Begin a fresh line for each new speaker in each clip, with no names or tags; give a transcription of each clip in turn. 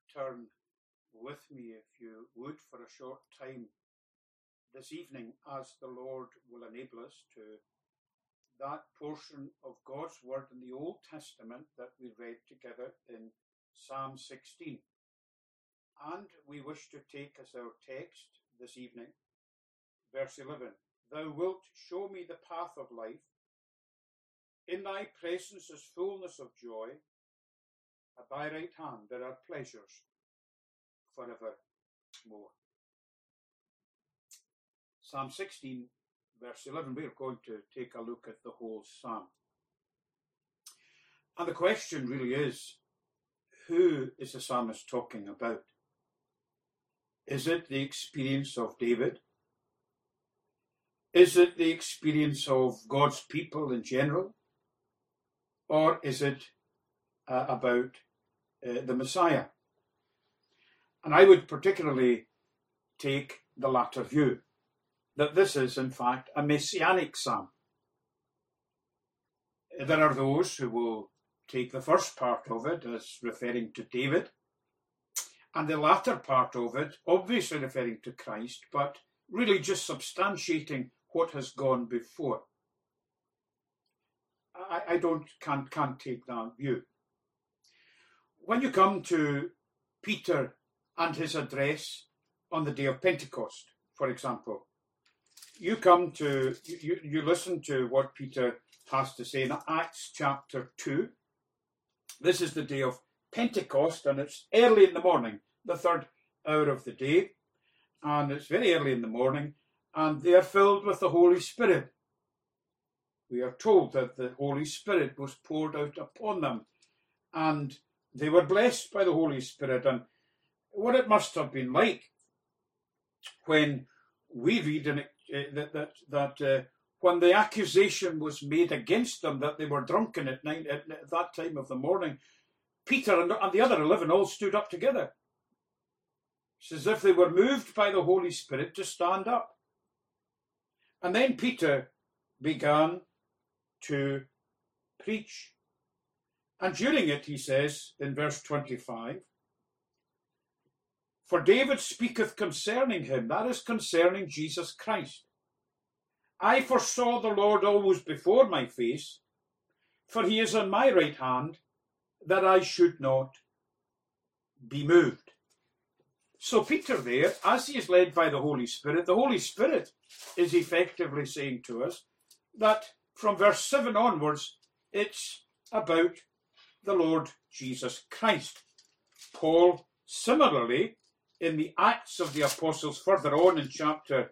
turn with me, if you would, for a short time this evening, as the Lord will enable us, to that portion of God's Word in the Old Testament that we read together in Psalm 16. And we wish to take as our text this evening, verse 11. Thou wilt show me the path of life. In thy presence is fullness of joy. At thy right hand there are pleasures forevermore. Psalm 16, verse 11, we're going to take a look at the whole psalm. And the question really is, who is the psalmist talking about? Is it the experience of David? Is it the experience of God's people in general? Or is it about the Messiah? And I would particularly take the latter view, that this is in fact a messianic psalm. There are those who will take the first part of it as referring to David, and the latter part of it obviously referring to Christ, but really just substantiating what has gone before. I can't take that view. When you come to Peter and his address on the day of Pentecost, for example, you listen to what Peter has to say in Acts chapter 2. This is the day of Pentecost, and it's early in the morning, the third hour of the day, and it's very early in the morning, and they are filled with the Holy Spirit. We are told that the Holy Spirit was poured out upon them, and they were blessed by the Holy Spirit. And what it must have been like when we read in it, that when the accusation was made against them that they were drunken at that time of the morning, Peter and the other 11 all stood up together. It's as if they were moved by the Holy Spirit to stand up. And then Peter began to preach. And during it, he says in verse 25, for David speaketh concerning him, that is concerning Jesus Christ. I foresaw the Lord always before my face, for he is on my right hand, that I should not be moved. So Peter there, as he is led by the Holy Spirit is effectively saying to us that from verse 7 onwards, it's about the Lord Jesus Christ. Paul, similarly, in the Acts of the Apostles, further on in chapter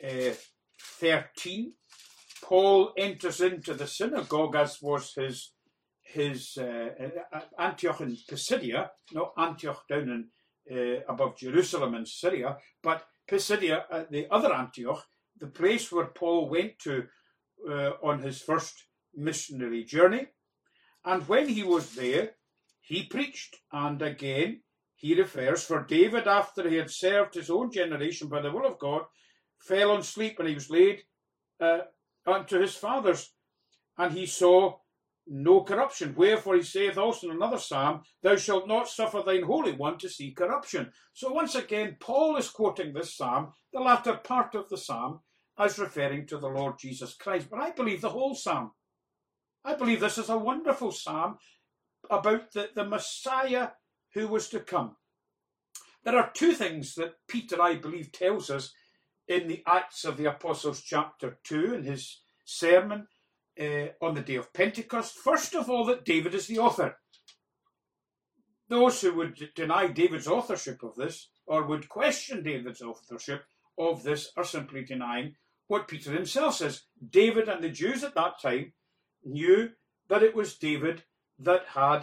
13, Paul enters into the synagogue, as was his Antioch in Pisidia, not Antioch down in above Jerusalem in Syria, but Pisidia, the other Antioch, the place where Paul went to on his first missionary journey. And when he was there, he preached. And again, he refers, for David, after he had served his own generation by the will of God, fell on sleep, and he was laid unto his fathers, and he saw no corruption. Wherefore he saith also in another psalm, thou shalt not suffer thine Holy One to see corruption. So once again, Paul is quoting this psalm, the latter part of the psalm, as referring to the Lord Jesus Christ. But I believe the whole psalm. I believe this is a wonderful psalm about the Messiah who was to come. There are two things that Peter, I believe, tells us in the Acts of the Apostles chapter 2 in his sermon on the day of Pentecost. First of all, that David is the author. Those who would deny David's authorship of this, or would question David's authorship of this, are simply denying what Peter himself says. David and the Jews at that time knew that it was David that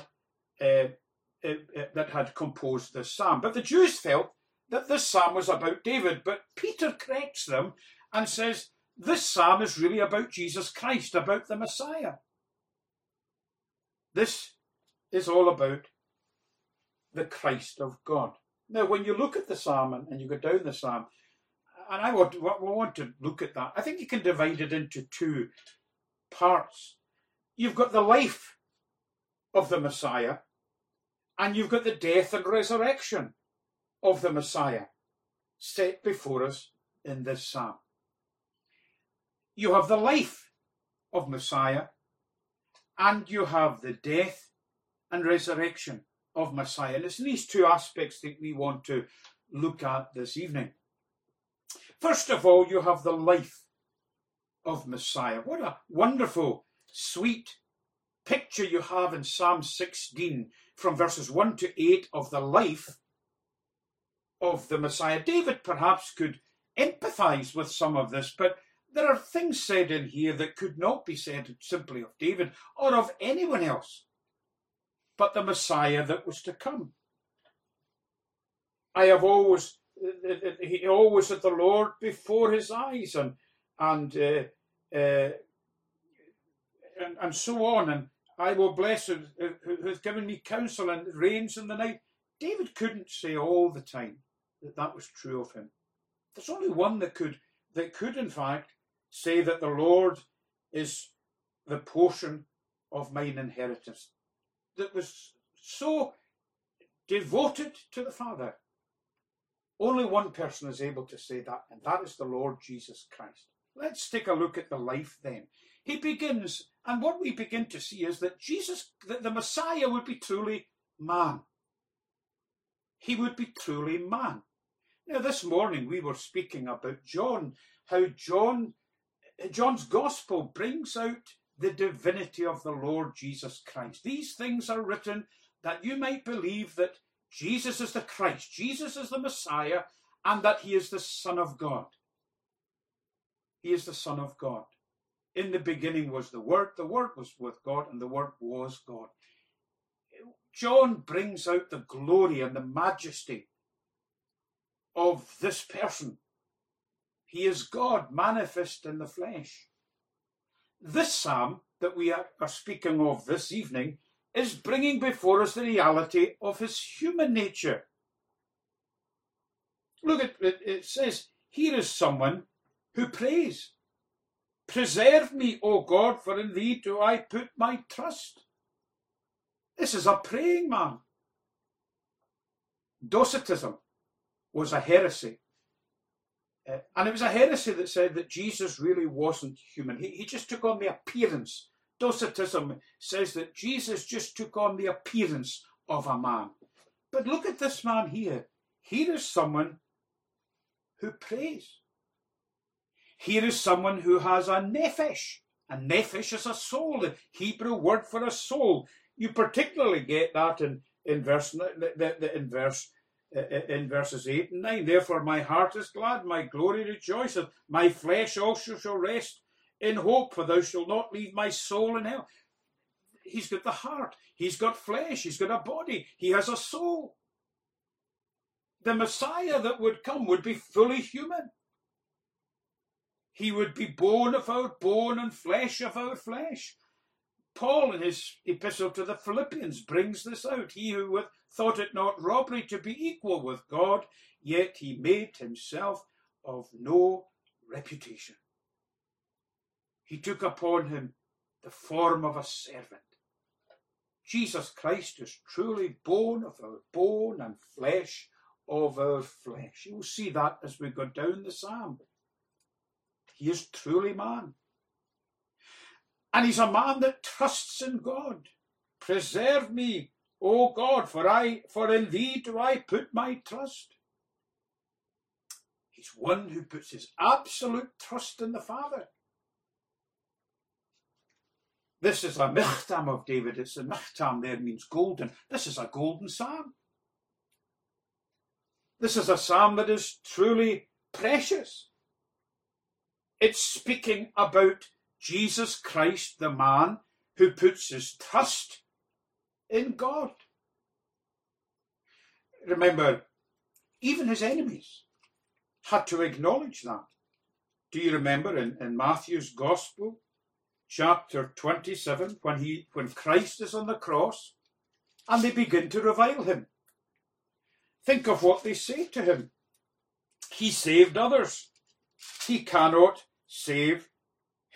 had composed this psalm. But the Jews felt that this psalm was about David. But Peter corrects them and says, this psalm is really about Jesus Christ, about the Messiah. This is all about the Christ of God. Now, when you look at the psalm and you go down the psalm, and I want to look at that, I think you can divide it into two parts. You've got the life of the Messiah, And you've got the death and resurrection of the Messiah set before us in this psalm. You have the life of Messiah, and you have the death and resurrection of Messiah. And it's these two aspects that we want to look at this evening. First of all, you have the life of Messiah. What a wonderful, sweet picture you have in Psalm 16 from verses 1 to 8 of the life of the Messiah. David perhaps could empathize with some of this, but there are things said in here that could not be said simply of David or of anyone else but the Messiah that was to come. He always had the Lord before his eyes, and so on. And I will bless who has given me counsel and reigns in the night. David couldn't say all the time that was true of him. There's only one that could in fact say that the Lord is the portion of mine inheritance, that was so devoted to the Father. Only one person is able to say that, and that is the Lord Jesus Christ. Let's take a look at the life then. He begins, and what we begin to see is that the Messiah would be truly man. He would be truly man. Now, this morning we were speaking about John, how John's gospel brings out the divinity of the Lord Jesus Christ. These things are written that you might believe that Jesus is the Christ, Jesus is the Messiah, and that he is the Son of God. He is the Son of God. In the beginning was the Word was with God, and the Word was God. John brings out the glory and the majesty of this person. He is God manifest in the flesh. This psalm that we are speaking of this evening is bringing before us the reality of his human nature. Look at it, it says, here is someone who prays. Preserve me, O God, for in thee do I put my trust. This is a praying man. Docetism was a heresy. And it was a heresy that said that Jesus really wasn't human. He just took on the appearance. Docetism says that Jesus just took on the appearance of a man. But look at this man here. Here is someone who prays. Here is someone who has a nephesh. A nephesh is a soul, the Hebrew word for a soul. You particularly get that in verses 8 and 9. Therefore my heart is glad, my glory rejoiceth, my flesh also shall rest in hope, for thou shalt not leave my soul in hell. He's got the heart, he's got flesh, he's got a body, he has a soul. The Messiah that would come would be fully human. He would be bone of our bone and flesh of our flesh. Paul, in his epistle to the Philippians, brings this out. He who thought it not robbery to be equal with God, yet he made himself of no reputation. He took upon him the form of a servant. Jesus Christ is truly bone of our bone and flesh of our flesh. You will see that as we go down the psalm. He is truly man. And he's a man that trusts in God. Preserve me, O God, for in thee do I put my trust. He's one who puts his absolute trust in the Father. This is a michtam of David. It's a michtam there means golden. This is a golden psalm. This is a psalm that is truly precious. It's speaking about Jesus Christ, the man who puts his trust in God. Remember, even his enemies had to acknowledge that. Do you remember in Matthew's Gospel, chapter 27, when Christ is on the cross and they begin to revile him? Think of what they say to him. He saved others. He cannot save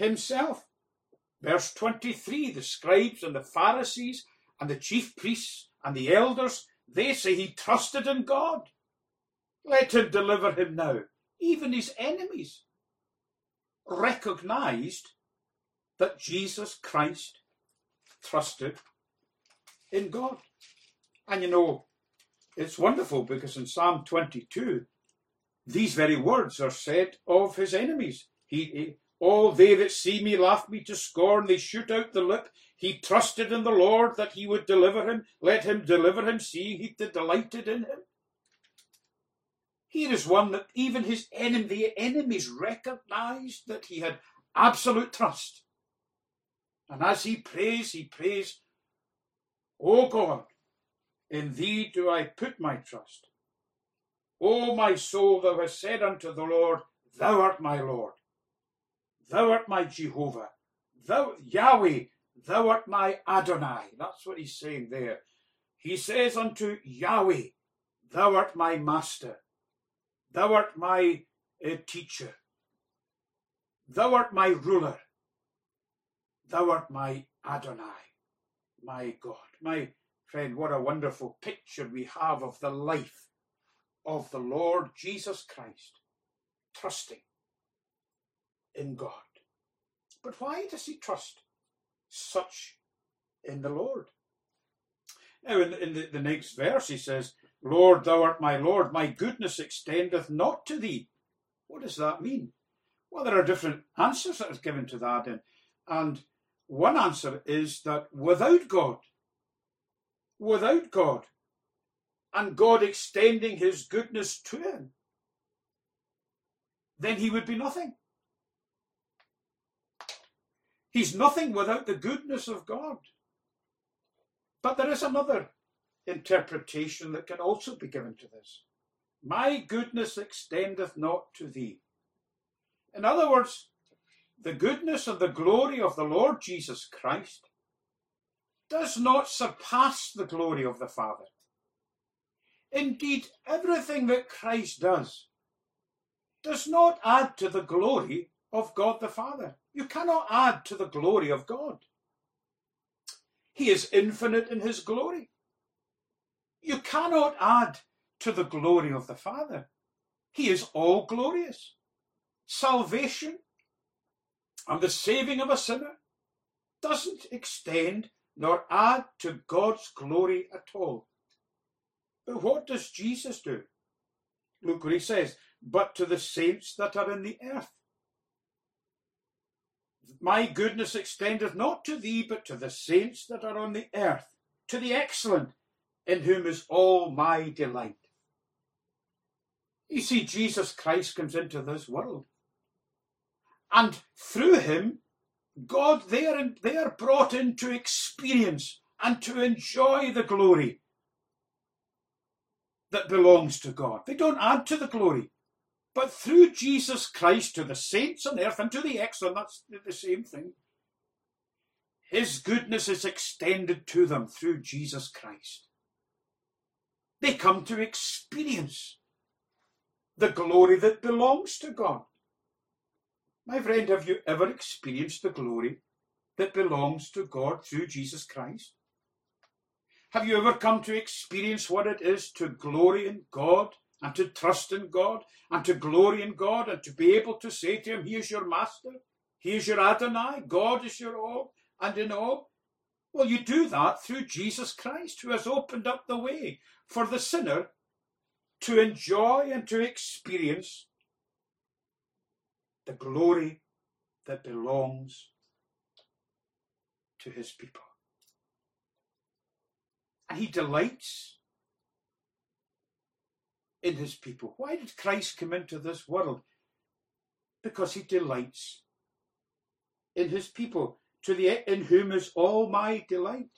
himself. Verse 23, the scribes and the Pharisees and the chief priests And the elders, they say he trusted in God. Let him deliver him now. Even his enemies recognized that Jesus Christ trusted in God. And you know, it's wonderful because in Psalm 22, these very words are said of his enemies. All they that see me laugh me to scorn. They shoot out the lip. He trusted in the Lord that he would deliver him. Let him deliver him, seeing he delighted in him. Here is one that even the enemies recognized that he had absolute trust. And as he prays, O God, in thee do I put my trust. O my soul, thou hast said unto the Lord, thou art my Lord. Thou art my Jehovah. Thou, Yahweh, thou art my Adonai. That's what he's saying there. He says unto Yahweh, thou art my master. Thou art my teacher. Thou art my ruler. Thou art my Adonai, my God. My friend, what a wonderful picture we have of the life of the Lord Jesus Christ, trusting in God. But why does he trust such in the Lord? Now, in the next verse, he says, Lord, thou art my Lord, my goodness extendeth not to thee. What does that mean? Well, there are different answers that are given to that. And one answer is that without God, and God extending his goodness to him, then he would be nothing. He's nothing without the goodness of God. But there is another interpretation that can also be given to this. My goodness extendeth not to thee. In other words, the goodness and the glory of the Lord Jesus Christ does not surpass the glory of the Father. Indeed, everything that Christ does not add to the glory of God the Father. You cannot add to the glory of God. He is infinite in his glory. You cannot add to the glory of the Father. He is all glorious. Salvation and the saving of a sinner doesn't extend nor add to God's glory at all. But what does Jesus do? Look what he says, but to the saints that are in the earth. My goodness extendeth not to thee, but to the saints that are on the earth, to the excellent, in whom is all my delight. You see, Jesus Christ comes into this world. And through him, God, they are brought in to experience and to enjoy the glory that belongs to God. They don't add to the glory. But through Jesus Christ, to the saints on earth and to the excellent, that's the same thing. His goodness is extended to them through Jesus Christ. They come to experience the glory that belongs to God. My friend, have you ever experienced the glory that belongs to God through Jesus Christ? Have you ever come to experience what it is to glory in God and to trust in God and to glory in God and to be able to say to him, he is your master, he is your Adonai, God is your all and in all? Well, you do that through Jesus Christ, who has opened up the way for the sinner to enjoy and to experience the glory that belongs to his people. And he delights in his people. Why did Christ come into this world? Because he delights in his people, in whom is all my delight.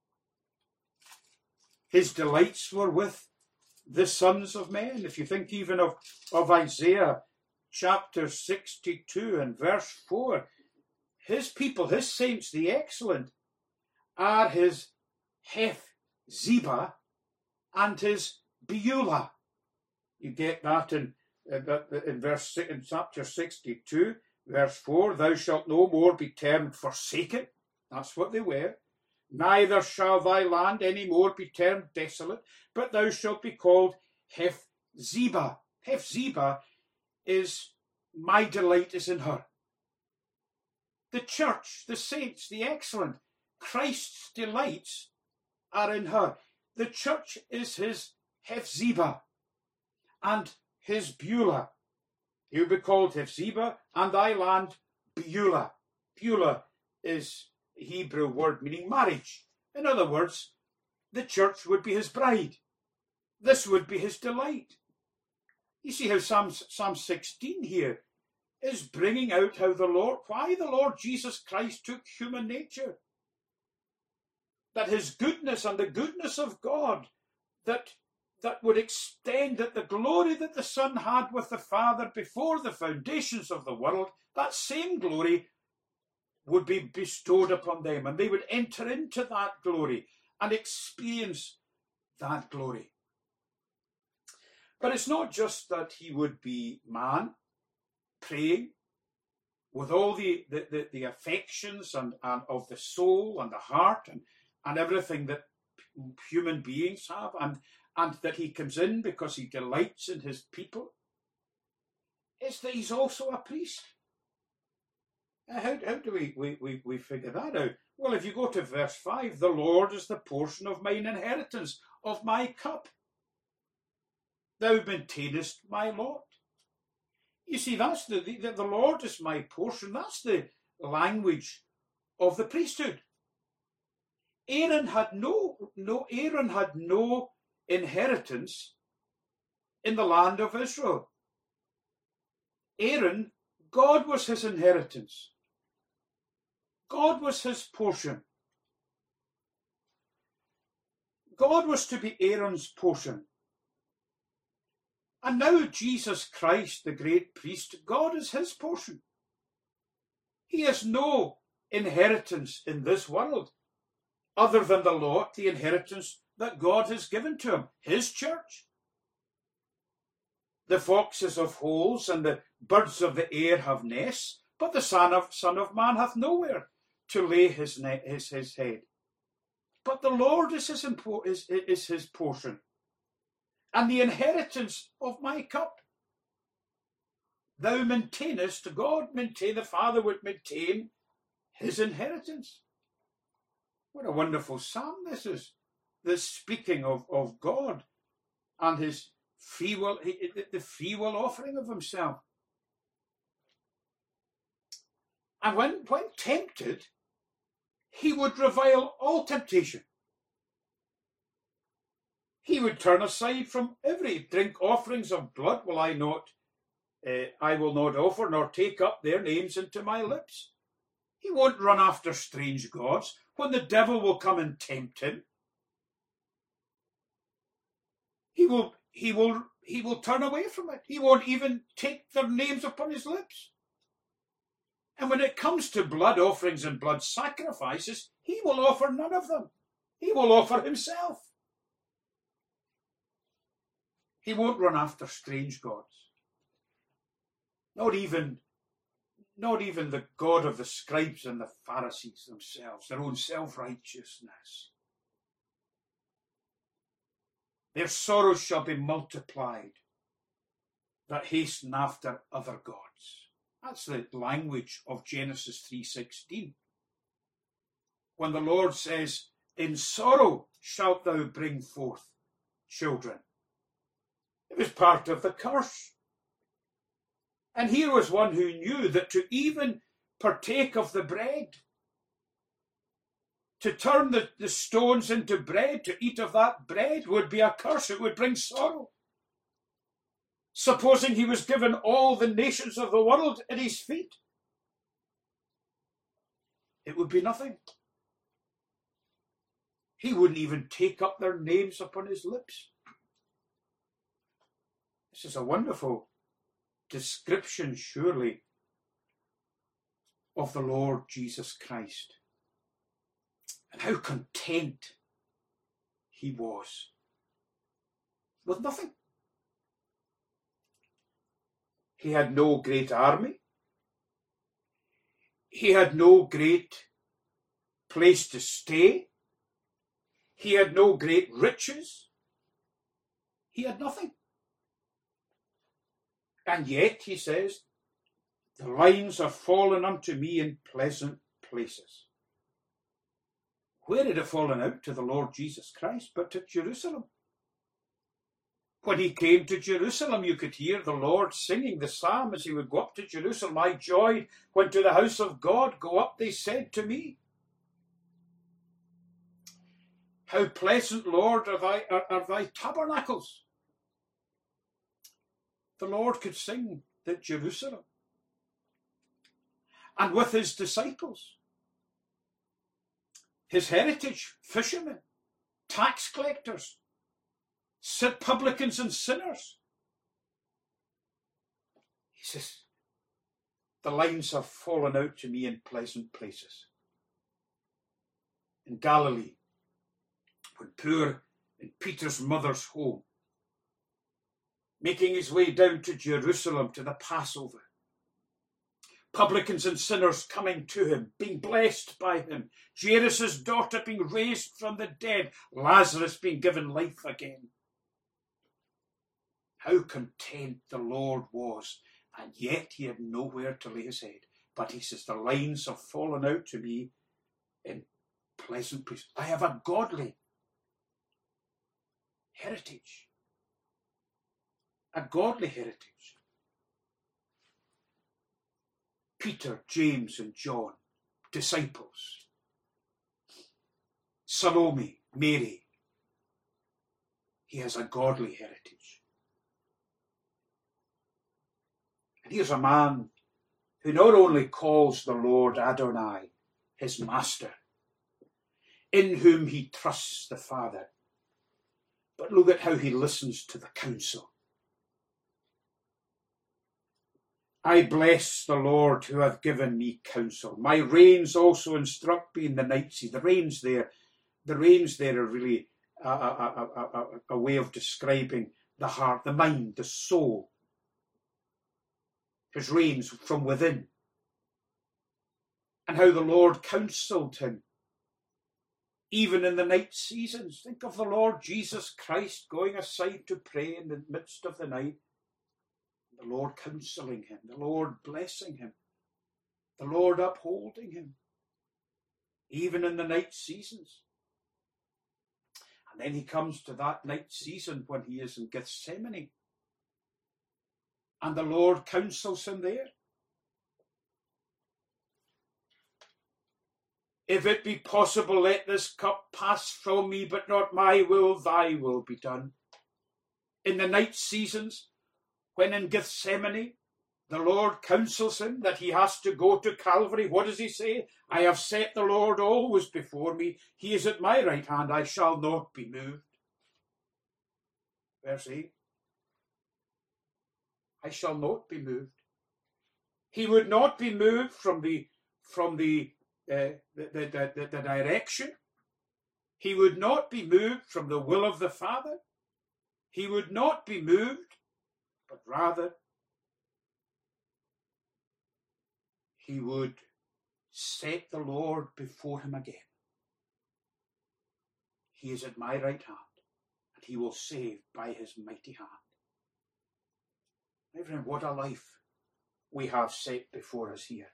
His delights were with the sons of men. If you think even of Isaiah chapter 62 and verse 4, his people, his saints, the excellent, are his Hephzibah and his Beulah. You get that in chapter 62, verse 4. Thou shalt no more be termed forsaken. That's what they were. Neither shall thy land any more be termed desolate, but thou shalt be called Hephzibah. Hephzibah is my delight is in her. The church, the saints, the excellent, Christ's delights are in her. The church is his Hephzibah and his Beulah. He will be called Hephzibah, and thy land Beulah. Beulah is a Hebrew word meaning marriage. In other words, the church would be his bride. This would be his delight. You see how Psalm 16 here is bringing out why the Lord Jesus Christ took human nature. That his goodness and the goodness of God that would extend, that the glory that the Son had with the Father before the foundations of the world, that same glory would be bestowed upon them, and they would enter into that glory and experience that glory. But it's not just that he would be man, praying with all the affections and of the soul and the heart and everything that human beings have, and that he comes in because he delights in his people. It's that he's also a priest. How do we figure that out? Well, if you go to verse 5, the Lord is the portion of mine inheritance, of my cup. Thou maintainest my lot. You see, that's the Lord is my portion. That's the language of the priesthood. Aaron had no inheritance in the land of Israel. Aaron, God was his inheritance. God was his portion. God was to be Aaron's portion. And now Jesus Christ, the great priest, God is his portion. He has no inheritance in this world other than the lot, the inheritance that God has given to him, his church. The foxes have holes and the birds of the air have nests, but the Son of Man hath nowhere to lay his head. But the Lord is his portion, and the inheritance of my cup. Thou maintainest, the Father would maintain his inheritance. What a wonderful psalm this is. This speaking of God and his free will, the free will offering of himself. And when tempted, he would revile all temptation. He would turn aside from every drink offerings of blood. I will not offer nor take up their names into my lips. He won't run after strange gods when the devil will come and tempt him. He will turn away from it. He won't even take their names upon his lips. And when it comes to blood offerings and blood sacrifices, he will offer none of them. He will offer himself. He won't run after strange gods. Not even the God of the scribes and the Pharisees themselves, their own self-righteousness. Their sorrows shall be multiplied that hasten after other gods. That's the language of Genesis 3:16. When the Lord says, in sorrow shalt thou bring forth children. It was part of the curse. And here was one who knew that to even partake of the bread, to turn the stones into bread, to eat of that bread would be a curse. It would bring sorrow. Supposing he was given all the nations of the world at his feet, it would be nothing. He wouldn't even take up their names upon his lips. This is a wonderful description, surely, of the Lord Jesus Christ. And how content he was with nothing. He had no great army. He had no great place to stay. He had no great riches. He had nothing. And yet, he says, the lines are fallen unto me in pleasant places. Where had it fallen out to the Lord Jesus Christ but to Jerusalem? When he came to Jerusalem, you could hear the Lord singing the psalm as he would go up to Jerusalem. I joyed when to the house of God. Go up, they said to me. How pleasant, Lord, are thy tabernacles. The Lord could sing at Jerusalem. And with his disciples, his heritage, fishermen, tax collectors, publicans and sinners. He says, the lines have fallen out to me in pleasant places. In Galilee, when poor in Peter's mother's home, making his way down to Jerusalem to the Passover, publicans and sinners coming to him, being blessed by him, Jairus' daughter being raised from the dead, Lazarus being given life again. How content the Lord was, and yet he had nowhere to lay his head. But he says, the lines have fallen out to me in pleasant places. I have a godly heritage. A godly heritage. Peter, James and John, disciples. Salome, Mary. He has a godly heritage. And here's a man who not only calls the Lord Adonai, his master, in whom he trusts the Father, but look at how he listens to the counsel. I bless the Lord who hath given me counsel. My reins also instruct me in the night season. The reins there are really a way of describing the heart, the mind, the soul. His reins from within. And how the Lord counselled him. Even in the night seasons. Think of the Lord Jesus Christ going aside to pray in the midst of the night. The Lord counselling him, the Lord blessing him, the Lord upholding him, even in the night seasons. And then he comes to that night season when he is in Gethsemane, and the Lord counsels him there. If it be possible, let this cup pass from me, but not my will, thy will be done. In the night seasons, when in Gethsemane, the Lord counsels him that he has to go to Calvary. What does he say? I have set the Lord always before me. He is at my right hand. I shall not be moved. Verse 8. I shall not be moved. He would not be moved from the direction. He would not be moved from the will of the Father. He would not be moved, but rather he would set the Lord before him again. He is at my right hand, and he will save by his mighty hand. My friend, what a life we have set before us here.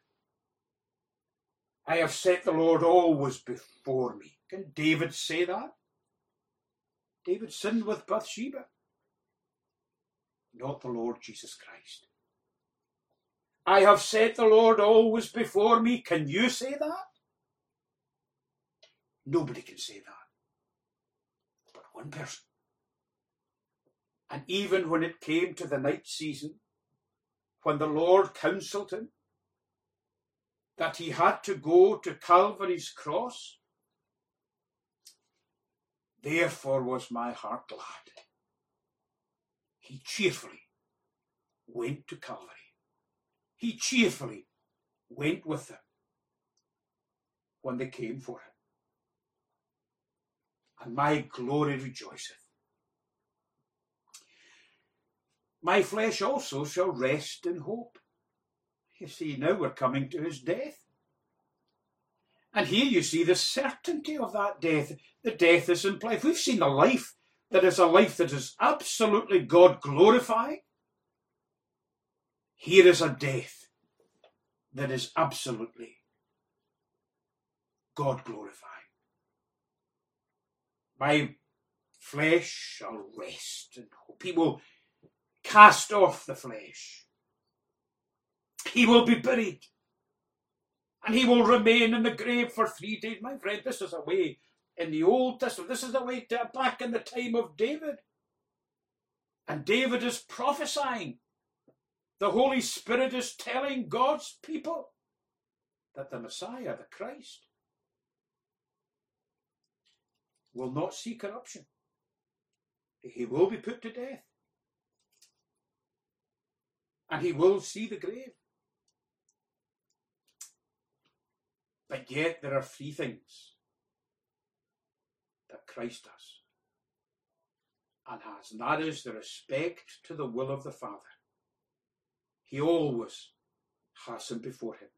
I have set the Lord always before me. Can David say that? David sinned with Bathsheba. Not the Lord Jesus Christ. I have set the Lord always before me. Can you say that? Nobody can say that. But one person. And even when it came to the night season, when the Lord counselled him that he had to go to Calvary's cross, therefore was my heart glad. He cheerfully went to Calvary. He cheerfully went with them when they came for him. And my glory rejoiceth. My flesh also shall rest in hope. You see, now we're coming to his death. And here you see the certainty of that death. The death is implied. We've seen a life that is a life that is absolutely God glorifying. Here is a death that is absolutely God glorifying. My flesh shall rest and hope. He will cast off the flesh. He will be buried. And he will remain in the grave for 3 days. My friend, this is a way in the Old Testament. This is a way back in the time of David. And David is prophesying. The Holy Spirit is telling God's people that the Messiah, the Christ, will not see corruption. He will be put to death. And he will see the grave. But yet there are 3 things that Christ does and has, and that is the respect to the will of the Father. He always has him before him.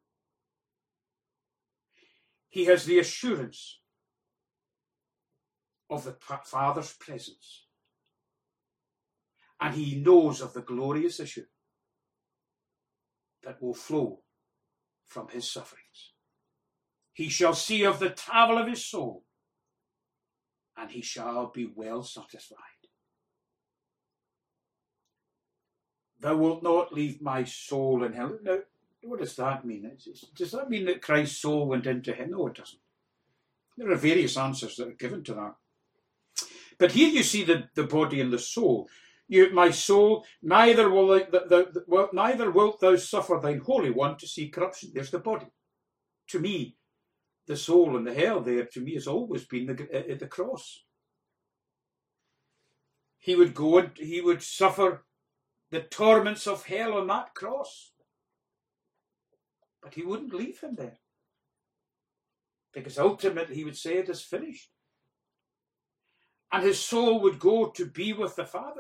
He has the assurance of the Father's presence, and he knows of the glorious issue that will flow from his sufferings. He shall see of the travel of his soul, and he shall be well satisfied. Thou wilt not leave my soul in hell. Now, what does that mean? Does that mean that Christ's soul went into hell? No, it doesn't. There are various answers that are given to that. But here you see the body and the soul. My soul, neither wilt thou suffer thine Holy One to see corruption. There's the body. To me, the soul and the hell there, to me, has always been the cross. He would go and he would suffer the torments of hell on that cross. But he wouldn't leave him there. Because ultimately he would say it is finished. And his soul would go to be with the Father.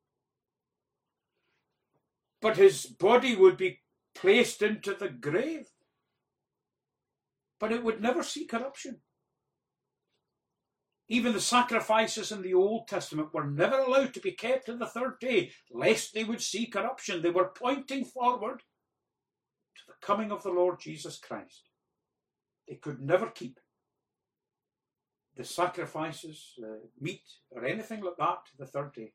But his body would be placed into the grave. But it would never see corruption. Even the sacrifices in the Old Testament were never allowed to be kept on the 3rd day, lest they would see corruption. They were pointing forward to the coming of the Lord Jesus Christ. They could never keep the sacrifices, meat, or anything like that to the 3rd day.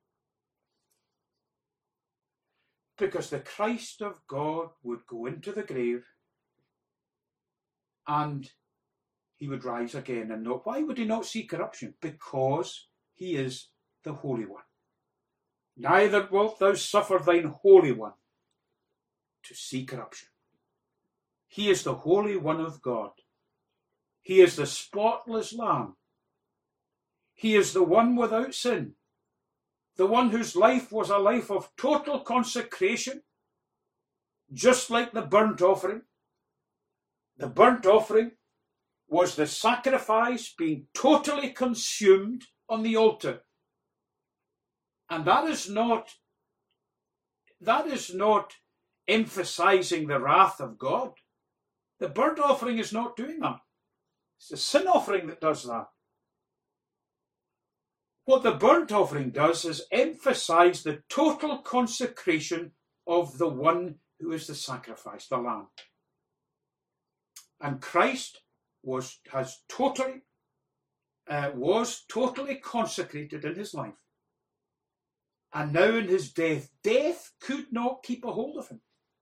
Because the Christ of God would go into the grave and he would rise again. And not, why would he not see corruption? Because he is the Holy One. Neither wilt thou suffer thine Holy One to see corruption. He is the Holy One of God. He is the spotless Lamb. He is the one without sin. The one whose life was a life of total consecration, just like the burnt offering. The burnt offering was the sacrifice being totally consumed on the altar. And that is not emphasizing the wrath of God. The burnt offering is not doing that. It's the sin offering that does that. What the burnt offering does is emphasize the total consecration of the one who is the sacrifice, the Lamb. And Christ was totally consecrated in his life. And now in his death, death could not keep a hold of him.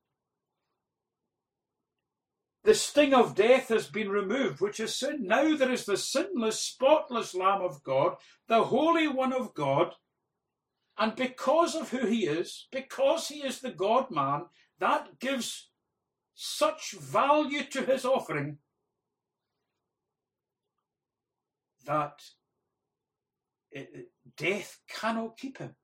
The sting of death has been removed, which is sin. Now there is the sinless, spotless Lamb of God, the Holy One of God. And because of who he is, because he is the God-man, that gives such value to his offering that death cannot keep him.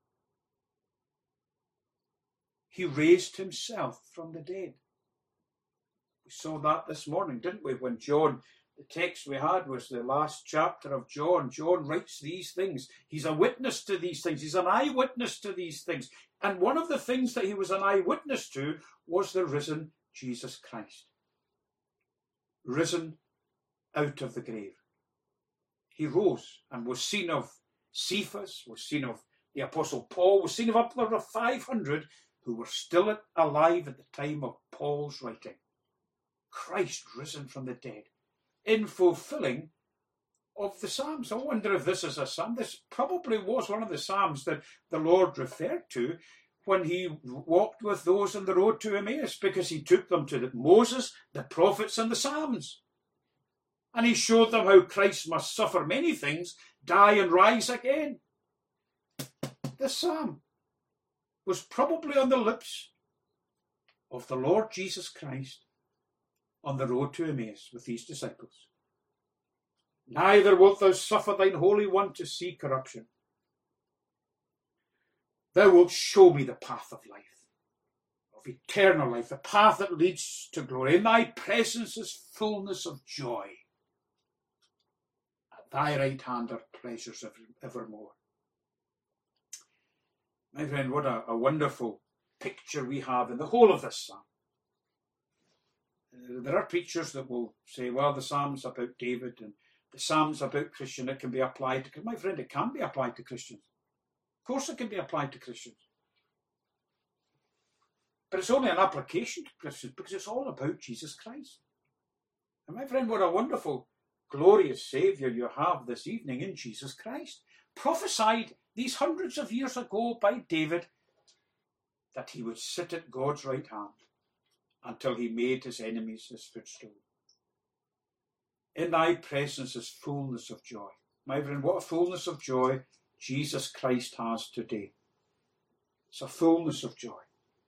He raised himself from the dead. We saw that this morning, didn't we? When John, the text we had was the last chapter of John. John writes these things. He's a witness to these things. He's an eyewitness to these things. And one of the things that he was an eyewitness to was the risen Jesus Christ. Risen out of the grave. He rose and was seen of Cephas, was seen of the Apostle Paul, was seen of upward of 500 who were still alive at the time of Paul's writing. Christ risen from the dead in fulfilling of the Psalms. I wonder if this is a psalm. This probably was one of the Psalms that the Lord referred to when he walked with those on the road to Emmaus, because he took them to Moses, the prophets, and the Psalms. And he showed them how Christ must suffer many things, die and rise again. This psalm was probably on the lips of the Lord Jesus Christ on the road to Emmaus with these disciples. Neither wilt thou suffer thine Holy One to see corruption. Thou wilt show me the path of life, of eternal life, the path that leads to glory. In thy presence is fullness of joy. At thy right hand are pleasures evermore. My friend, what a wonderful picture we have in the whole of this psalm. There are preachers that will say, well, the psalm's about David and the psalm's about Christian. It can be applied to, my friend, it can be applied to Christians. Of course it can be applied to Christians. But it's only an application to Christians because it's all about Jesus Christ. And my friend, what a wonderful, glorious Saviour you have this evening in Jesus Christ. Prophesied these hundreds of years ago by David that he would sit at God's right hand until he made his enemies his footstool. In thy presence is fullness of joy. My friend, what a fullness of joy Jesus Christ has today. It's a fullness of joy.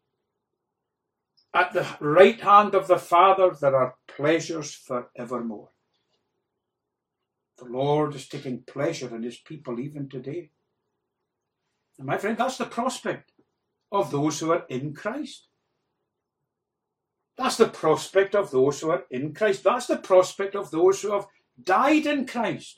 At the right hand of the Father there are pleasures for evermore. The Lord is taking pleasure in his people even today. And my friend, that's the prospect of those who are in Christ. That's the prospect of those who are in Christ. That's the prospect of those who have died in Christ.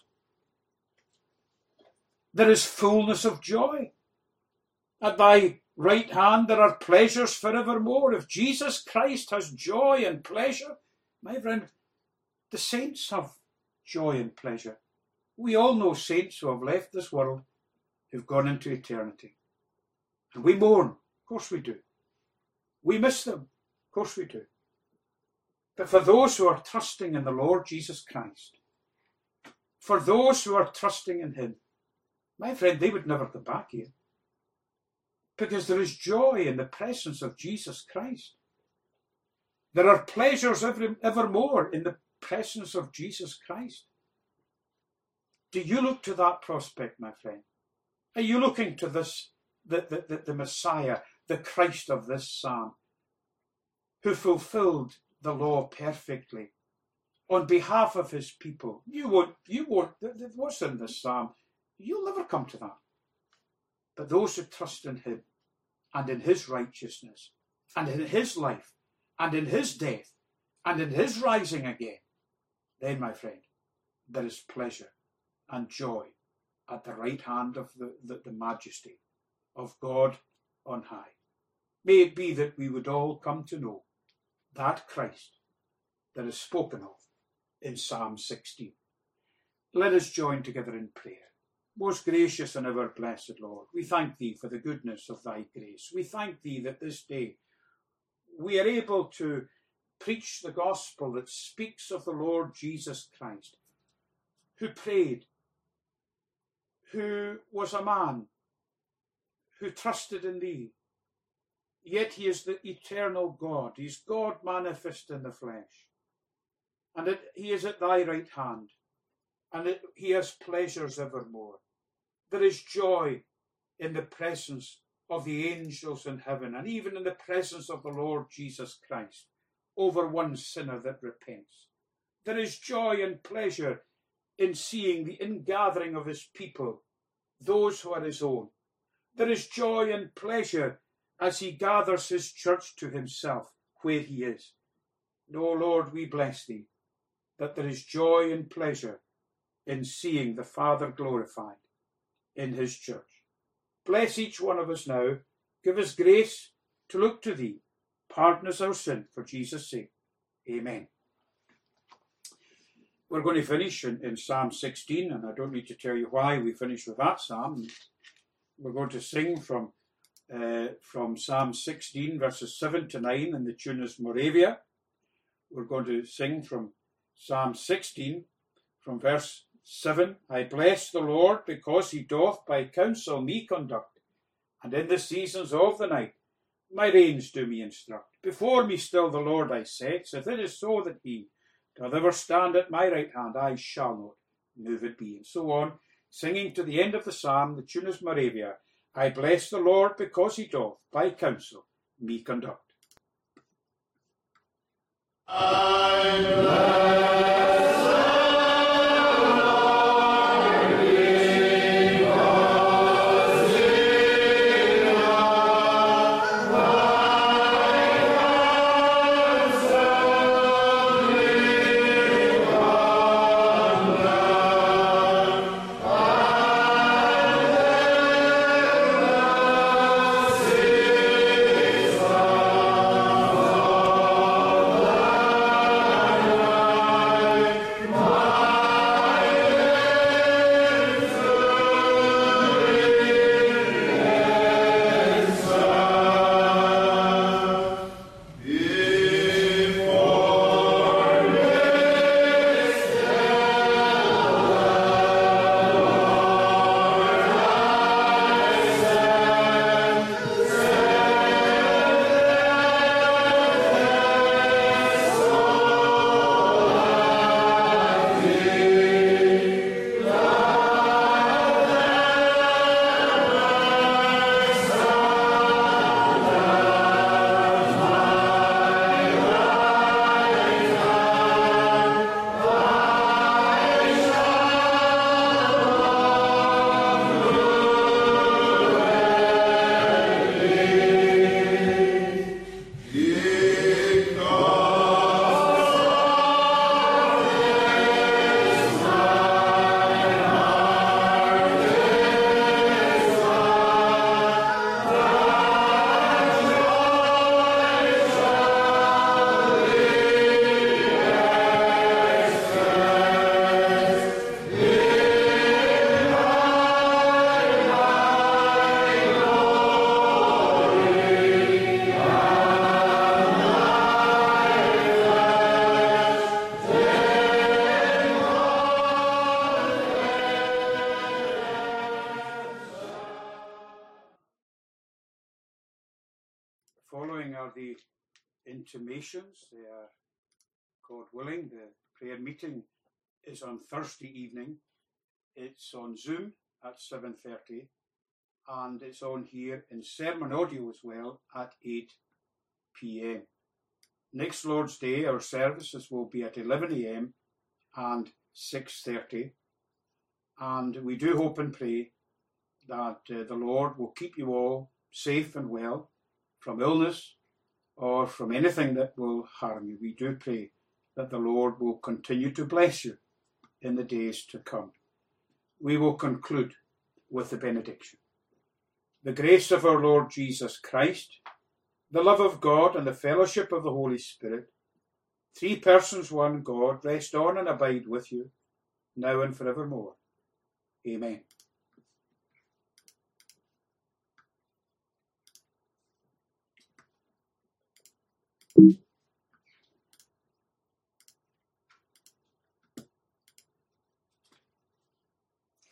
There is fullness of joy. At thy right hand there are pleasures forevermore. If Jesus Christ has joy and pleasure, my friend, the saints have joy and pleasure. We all know saints who have left this world, who've gone into eternity. And we mourn, of course we do. We miss them, of course we do. But for those who are trusting in the Lord Jesus Christ, for those who are trusting in him, my friend, they would never come back here. Because there is joy in the presence of Jesus Christ. There are pleasures evermore in the presence of Jesus Christ. Do you look to that prospect, my friend? Are you looking to this, the Messiah, the Christ of this psalm, who fulfilled the law perfectly on behalf of his people? You won't, what's in this psalm? You'll never come to that. But those who trust in him and in his righteousness and in his life and in his death and in his rising again, then, my friend, there is pleasure and joy at the right hand of the majesty of God on high. May it be that we would all come to know that Christ that is spoken of in Psalm 16. Let us join together in prayer. Most gracious and ever blessed Lord, we thank thee for the goodness of thy grace. We thank thee that this day we are able to preach the gospel that speaks of the Lord Jesus Christ, who prayed, who was a man, who trusted in thee, yet he is the eternal God. He is God manifest in the flesh. And he is at thy right hand, and he has pleasures evermore. There is joy in the presence of the angels in heaven, and even in the presence of the Lord Jesus Christ, over one sinner that repents. There is joy and pleasure in seeing the ingathering of his people, those who are his own. There is joy and pleasure as he gathers his church to himself, where he is. No, Lord, we bless thee, that there is joy and pleasure in seeing the Father glorified in his church. Bless each one of us now. Give us grace to look to thee. Pardon us our sin for Jesus' sake. Amen. We're going to finish in Psalm 16, and I don't need to tell you why we finish with that psalm. We're going to sing from Psalm 16, verses 7 to 9, and the tune is Moravia. We're going to sing from Psalm 16, from verse 7. I bless the Lord, because he doth by counsel me conduct, and in the seasons of the night my reins do me instruct. Before me still the Lord I set, if it is so that he doth ever stand at my right hand, I shall not moved be. And so on, singing to the end of the psalm. The tune is Moravia. I bless the Lord, because he doth by counsel me conduct.
I bless
Following are the intimations. They are, God willing, the prayer meeting is on Thursday evening. It's on Zoom at 7:30, and it's on here in sermon audio as well at 8 p.m. Next Lord's Day, our services will be at 11 a.m. and 6:30, and we do hope and pray that the Lord will keep you all safe and well from illness or from anything that will harm you. We do pray that the Lord will continue to bless you in the days to come. We will conclude with the benediction. The grace of our Lord Jesus Christ, the love of God, and the fellowship of the Holy Spirit, three persons, one God, rest on and abide with you, now and forevermore. Amen.